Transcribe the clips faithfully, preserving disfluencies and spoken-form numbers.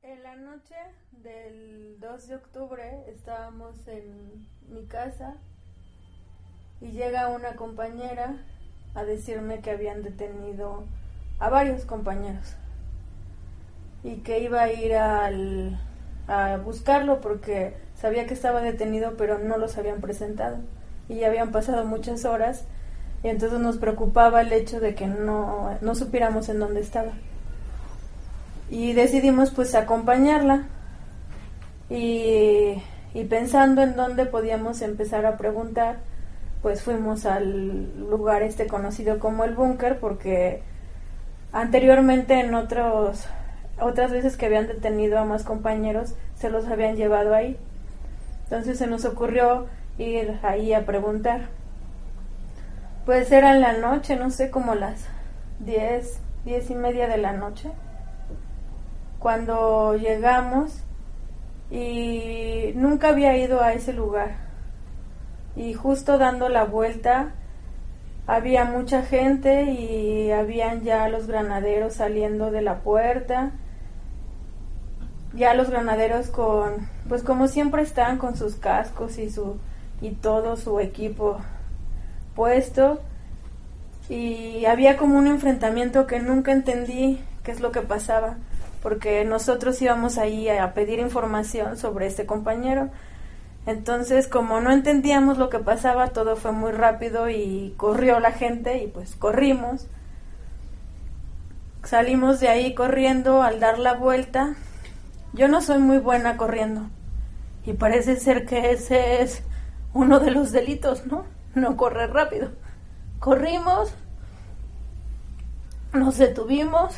En la noche del dos de octubre estábamos en mi casa y llega una compañera a decirme que habían detenido a varios compañeros y que iba a ir al, a buscarlo porque sabía que estaba detenido pero no los habían presentado y ya habían pasado muchas horas y entonces nos preocupaba el hecho de que no, no supiéramos en dónde estaba. Y decidimos pues acompañarla y, y pensando en dónde podíamos empezar a preguntar, pues fuimos al lugar este conocido como el búnker, porque anteriormente en otros otras veces que habían detenido a más compañeros se los habían llevado ahí. Entonces se nos ocurrió ir ahí a preguntar. Pues era en la noche, no sé, como las diez, diez y media de la noche cuando llegamos y nunca había ido a ese lugar y justo dando la vuelta había mucha gente y habían ya los granaderos saliendo de la puerta, ya los granaderos con, pues como siempre están con sus cascos y su y todo su equipo puesto, y había como un enfrentamiento que nunca entendí qué es lo que pasaba, porque nosotros íbamos ahí a pedir información sobre este compañero. Entonces, como no entendíamos lo que pasaba, todo fue muy rápido y corrió la gente y pues corrimos. Salimos de ahí corriendo al dar la vuelta. Yo no soy muy buena corriendo y parece ser que ese es uno de los delitos, ¿no? No correr rápido. Corrimos, nos detuvimos.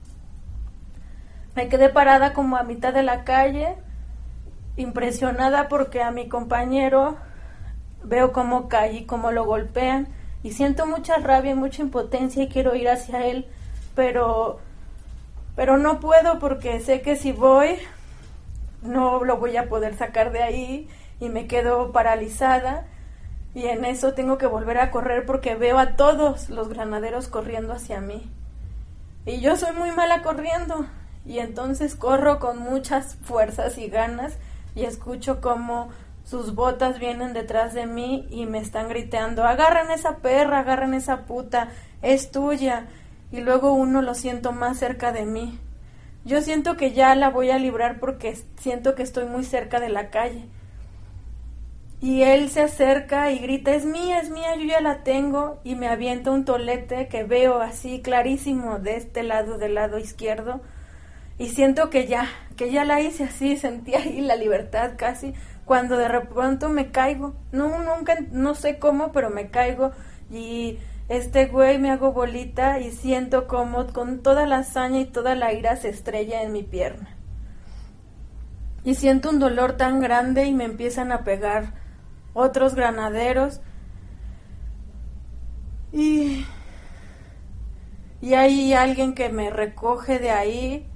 Me quedé parada como a mitad de la calle, impresionada porque a mi compañero veo cómo cae y cómo lo golpean y siento mucha rabia y mucha impotencia y quiero ir hacia él, pero pero no puedo porque sé que si voy no lo voy a poder sacar de ahí y me quedo paralizada y en eso tengo que volver a correr porque veo a todos los granaderos corriendo hacia mí y yo soy muy mala corriendo. Y entonces corro con muchas fuerzas y ganas y escucho como sus botas vienen detrás de mí y me están gritando: agarren esa perra, agarren esa puta, es tuya. Y luego uno lo siento más cerca de mí. Yo siento que ya la voy a librar porque siento que estoy muy cerca de la calle. Y él se acerca y grita: es mía, es mía, yo ya la tengo. Y me avienta un tolete que veo así clarísimo de este lado, del lado izquierdo. Y siento que ya, que ya la hice así, sentí ahí la libertad casi, cuando de repente me caigo. No, nunca, no sé cómo, pero me caigo y este güey me hago bolita y siento como con toda la hazaña y toda la ira se estrella en mi pierna. Y siento un dolor tan grande y me empiezan a pegar otros granaderos. Y, y hay alguien que me recoge de ahí.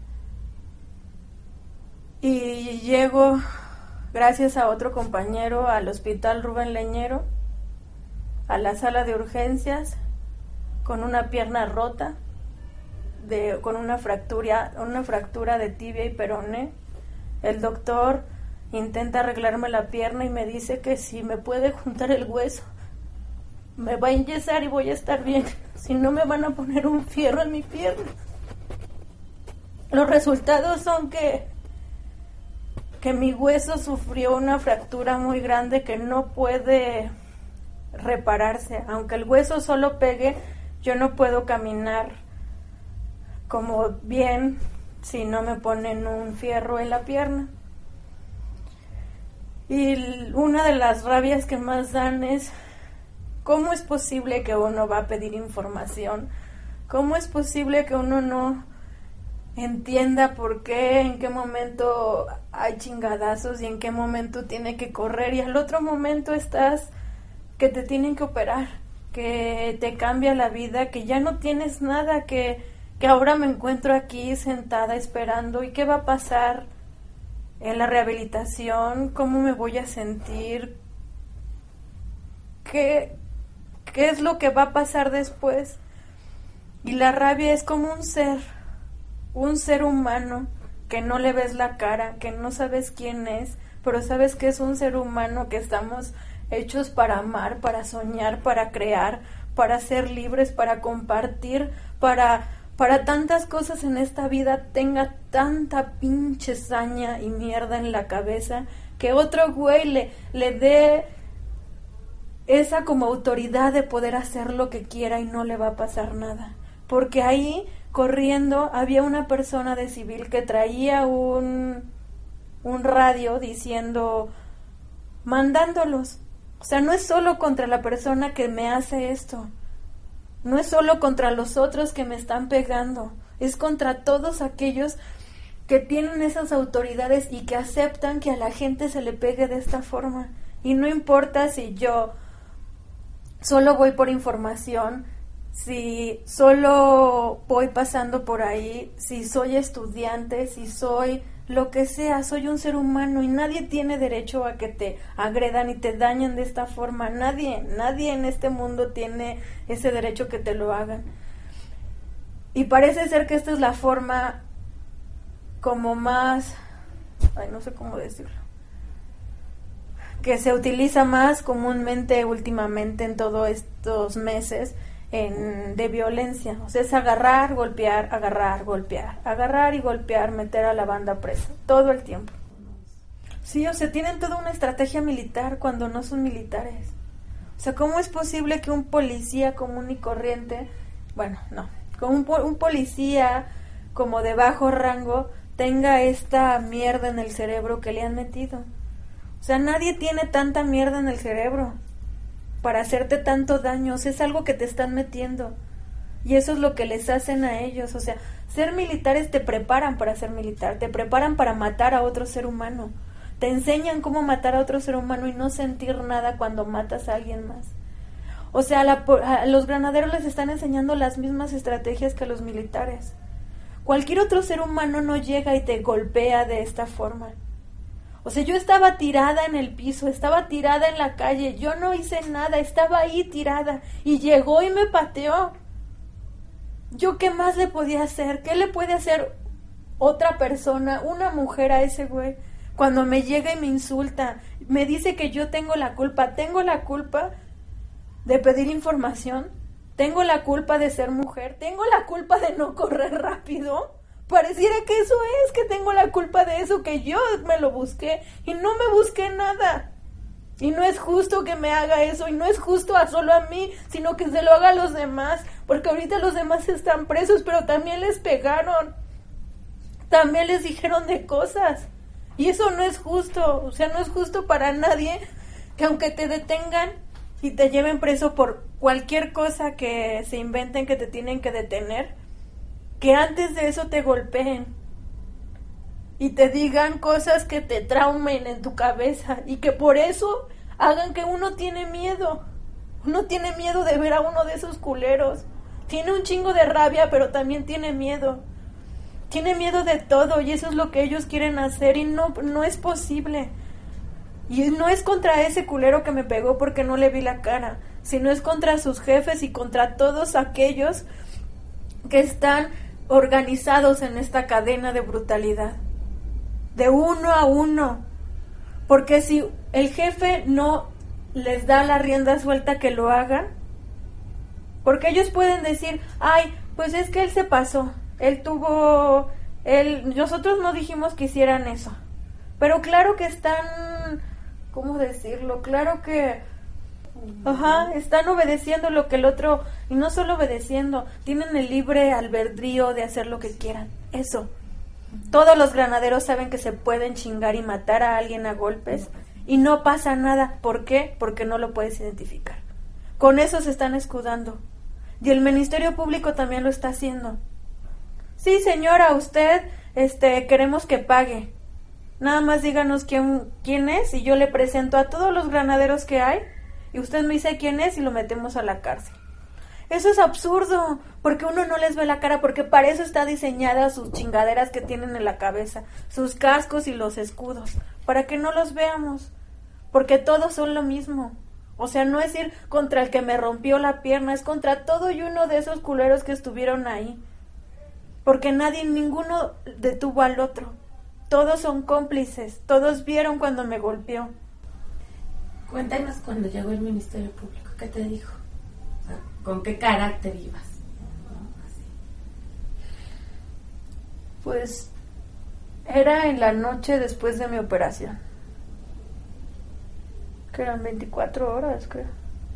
Y llego, gracias a otro compañero, al hospital Rubén Leñero, a la sala de urgencias, con una pierna rota, de, con una fractura, una fractura de tibia y peroné. El doctor intenta arreglarme la pierna y me dice que si me puede juntar el hueso, me va a enyesar y voy a estar bien, si no me van a poner un fierro en mi pierna. Los resultados son que que mi hueso sufrió una fractura muy grande que no puede repararse. Aunque el hueso solo pegue, yo no puedo caminar como bien si no me ponen un fierro en la pierna. Y una de las rabias que más dan es: ¿cómo es posible que uno va a pedir información? ¿Cómo es posible que uno no entienda por qué, en qué momento hay chingadazos y en qué momento tiene que correr y al otro momento estás que te tienen que operar, que te cambia la vida, que ya no tienes nada, que, que ahora me encuentro aquí sentada esperando y qué va a pasar en la rehabilitación, cómo me voy a sentir, qué, qué es lo que va a pasar después? Y la rabia es como un ser un ser humano que no le ves la cara, que no sabes quién es, pero sabes que es un ser humano, que estamos hechos para amar, para soñar, para crear, para ser libres, para compartir, para, para tantas cosas en esta vida, tenga tanta pinche saña y mierda en la cabeza, que otro güey le, le dé esa como autoridad de poder hacer lo que quiera y no le va a pasar nada. Porque ahí, corriendo, había una persona de civil que traía un, un radio diciendo, mandándolos. O sea, no es solo contra la persona que me hace esto, no es solo contra los otros que me están pegando, es contra todos aquellos que tienen esas autoridades y que aceptan que a la gente se le pegue de esta forma. Y no importa si yo solo voy por información, si solo voy pasando por ahí, si soy estudiante, si soy lo que sea, soy un ser humano y nadie tiene derecho a que te agredan y te dañen de esta forma. Nadie, nadie en este mundo tiene ese derecho que te lo hagan. Y parece ser que esta es la forma como más, ay, no sé cómo decirlo, que se utiliza más comúnmente últimamente en todos estos meses en, de violencia. O sea, es agarrar, golpear, agarrar, golpear, agarrar y golpear, meter a la banda presa, todo el tiempo. Sí, o sea, tienen toda una estrategia militar cuando no son militares. O sea, ¿cómo es posible que un policía común y corriente, bueno, no, como un, un policía como de bajo rango tenga esta mierda en el cerebro que le han metido? O sea, nadie tiene tanta mierda en el cerebro para hacerte tanto daño. O sea, es algo que te están metiendo. Y eso es lo que les hacen a ellos. O sea, ser militares te preparan para ser militar, te preparan para matar a otro ser humano. Te enseñan cómo matar a otro ser humano y no sentir nada cuando matas a alguien más. O sea, a, la, a los granaderos les están enseñando las mismas estrategias que a los militares. Cualquier otro ser humano no llega y te golpea de esta forma. O sea, yo estaba tirada en el piso, estaba tirada en la calle, yo no hice nada, estaba ahí tirada y llegó y me pateó. ¿Yo qué más le podía hacer? ¿Qué le puede hacer otra persona, una mujer a ese güey? Cuando me llega y me insulta, me dice que yo tengo la culpa, tengo la culpa de pedir información, tengo la culpa de ser mujer, tengo la culpa de no correr rápido. Pareciera que eso es, que tengo la culpa de eso, que yo me lo busqué y no me busqué nada. Y no es justo que me haga eso, y no es justo a solo a mí, sino que se lo haga a los demás, porque ahorita los demás están presos, pero también les pegaron, también les dijeron de cosas, y eso no es justo. O sea, no es justo para nadie que aunque te detengan y te lleven preso por cualquier cosa que se inventen que te tienen que detener, que antes de eso te golpeen y te digan cosas que te traumen en tu cabeza y que por eso hagan que uno tiene miedo. Uno tiene miedo de ver a uno de esos culeros. Tiene un chingo de rabia, pero también tiene miedo. Tiene miedo de todo y eso es lo que ellos quieren hacer y no, no es posible. Y no es contra ese culero que me pegó porque no le vi la cara, sino es contra sus jefes y contra todos aquellos que están organizados en esta cadena de brutalidad, de uno a uno, porque si el jefe no les da la rienda suelta que lo hagan, porque ellos pueden decir, ay, pues es que él se pasó, él tuvo, él, nosotros no dijimos que hicieran eso, pero claro que están, ¿cómo decirlo? Claro que Ajá, están obedeciendo lo que el otro, y no solo obedeciendo, tienen el libre albedrío de hacer lo que quieran. Eso. Todos los granaderos saben que se pueden chingar y matar a alguien a golpes y no pasa nada. ¿Por qué? Porque no lo puedes identificar. Con eso se están escudando. Y el Ministerio Público también lo está haciendo. Sí, señora, usted, este, queremos que pague. Nada más díganos quién, quién es y yo le presento a todos los granaderos que hay. Y usted me dice quién es y lo metemos a la cárcel. Eso es absurdo, porque uno no les ve la cara, porque para eso está diseñada sus chingaderas que tienen en la cabeza, sus cascos y los escudos, para que no los veamos, porque todos son lo mismo. O sea, no es ir contra el que me rompió la pierna, es contra todo y uno de esos culeros que estuvieron ahí, porque nadie, ninguno detuvo al otro. todos son cómplices, todos vieron cuando me golpeó. Cuéntanos cuando llegó el Ministerio Público, ¿qué te dijo? O sea, ¿con qué carácter ibas? ¿No? Así. Pues era en la noche después de mi operación, que eran veinticuatro horas, creo,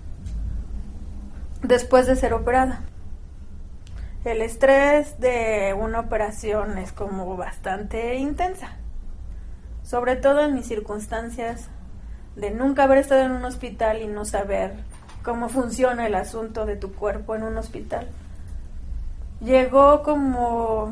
después de ser operada. El estrés de una operación es como bastante intensa, sobre todo en mis circunstancias de nunca haber estado en un hospital y no saber cómo funciona el asunto de tu cuerpo en un hospital. Llegó como,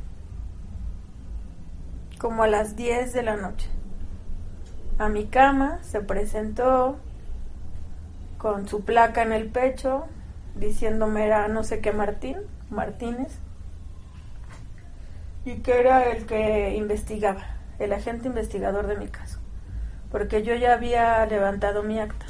como a las diez de la noche a mi cama, se presentó con su placa en el pecho, diciéndome era no sé qué Martín, Martínez, y que era el que investigaba, el agente investigador de mi caso, porque yo ya había levantado mi acta.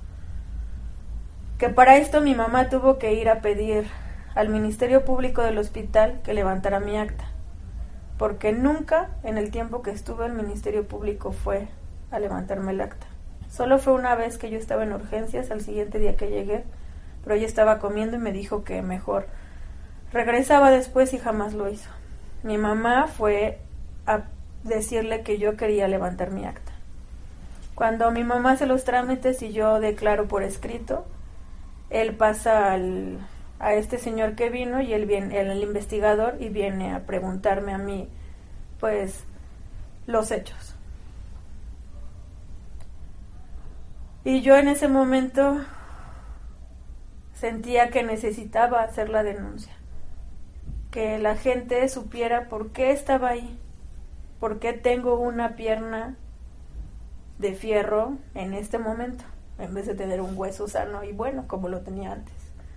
Que para esto mi mamá tuvo que ir a pedir al Ministerio Público del hospital que levantara mi acta, porque nunca en el tiempo que estuve el Ministerio Público fue a levantarme el acta. Solo fue una vez que yo estaba en urgencias, al siguiente día que llegué, pero ella estaba comiendo y me dijo que mejor regresaba después y jamás lo hizo. Mi mamá fue a decirle que yo quería levantar mi acta. Cuando mi mamá hace los trámites y yo declaro por escrito, él pasa al, a este señor que vino y él viene, el, el investigador, y viene a preguntarme a mí, pues, los hechos. Y yo en ese momento sentía que necesitaba hacer la denuncia, que la gente supiera por qué estaba ahí, por qué tengo una pierna de fierro en este momento, en vez de tener un hueso sano y bueno, como lo tenía antes.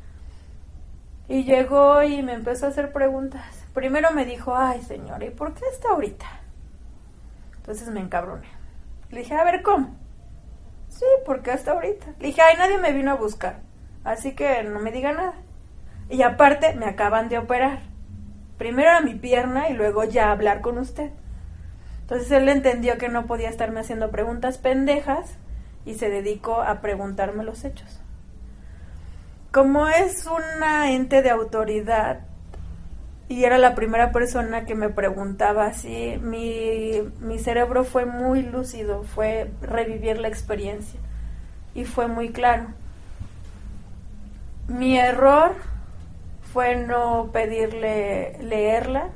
Y llegó y me empezó a hacer preguntas. Primero me dijo, ay señora, ¿y por qué está ahorita? Entonces me encabroné. Le dije, a ver, ¿cómo? Sí, porque hasta ahorita. Le dije, ay, nadie me vino a buscar, así que no me diga nada. Y aparte, me acaban de operar. Primero a mi pierna y luego ya hablar con usted. Entonces él entendió que no podía estarme haciendo preguntas pendejas y se dedicó a preguntarme los hechos. Como es una ente de autoridad y era la primera persona que me preguntaba así, mi, mi cerebro fue muy lúcido, fue revivir la experiencia y fue muy claro. Mi error fue no pedirle leerla,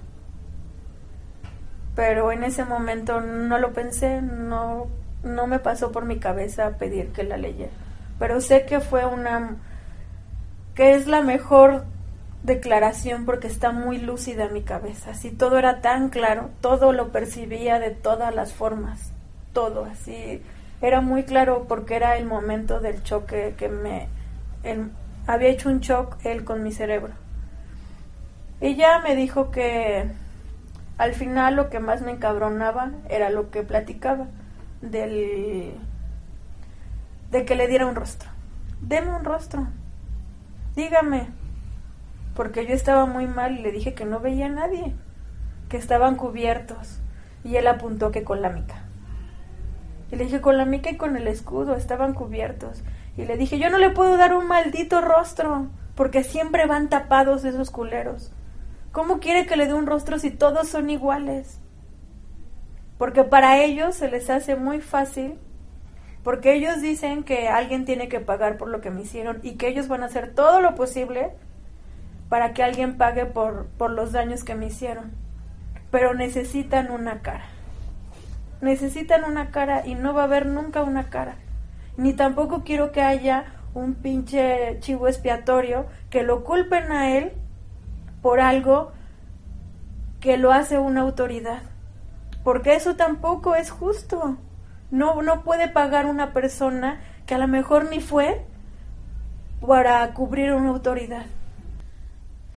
pero en ese momento no lo pensé, no, no me pasó por mi cabeza pedir que la leyera, pero sé que fue una, que es la mejor declaración porque está muy lúcida en mi cabeza, así todo era tan claro, todo lo percibía de todas las formas, todo así, era muy claro porque era el momento del choque que me, el, había hecho un shock él con mi cerebro. Y ya me dijo que al final lo que más me encabronaba era lo que platicaba, del, de que le diera un rostro. Deme un rostro, dígame, porque yo estaba muy mal y le dije que no veía a nadie, que estaban cubiertos, y él apuntó que con la mica. Y le dije, con la mica y con el escudo estaban cubiertos. Y le dije, yo no le puedo dar un maldito rostro, porque siempre van tapados esos culeros. ¿Cómo quiere que le dé un rostro si todos son iguales? Porque para ellos se les hace muy fácil, porque ellos dicen que alguien tiene que pagar por lo que me hicieron y que ellos van a hacer todo lo posible para que alguien pague por, por los daños que me hicieron. Pero necesitan una cara. Necesitan una cara y no va a haber nunca una cara. Ni tampoco quiero que haya un pinche chivo expiatorio que lo culpen a él por algo que lo hace una autoridad, porque eso tampoco es justo. No, no puede pagar una persona que a lo mejor ni fue para cubrir una autoridad.